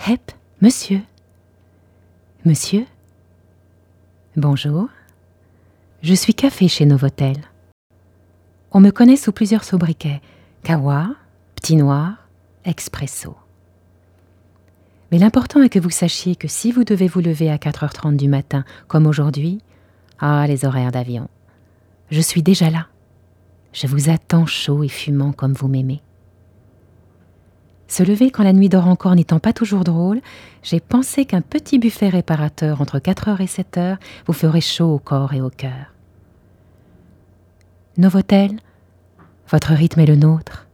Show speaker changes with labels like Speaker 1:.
Speaker 1: Hep, monsieur. Monsieur? Bonjour. Je suis café chez Novotel. On me connaît sous plusieurs sobriquets. Kawa, Petit Noir, Expresso. Mais l'important est que vous sachiez que si vous devez vous lever à 4h30 du matin, comme aujourd'hui, les horaires d'avion, je suis déjà là. Je vous attends chaud et fumant comme vous m'aimez. Se lever quand la nuit dort encore n'étant pas toujours drôle, j'ai pensé qu'un petit buffet réparateur entre 4h et 7h vous ferait chaud au corps et au cœur. Novotel, votre rythme est le nôtre.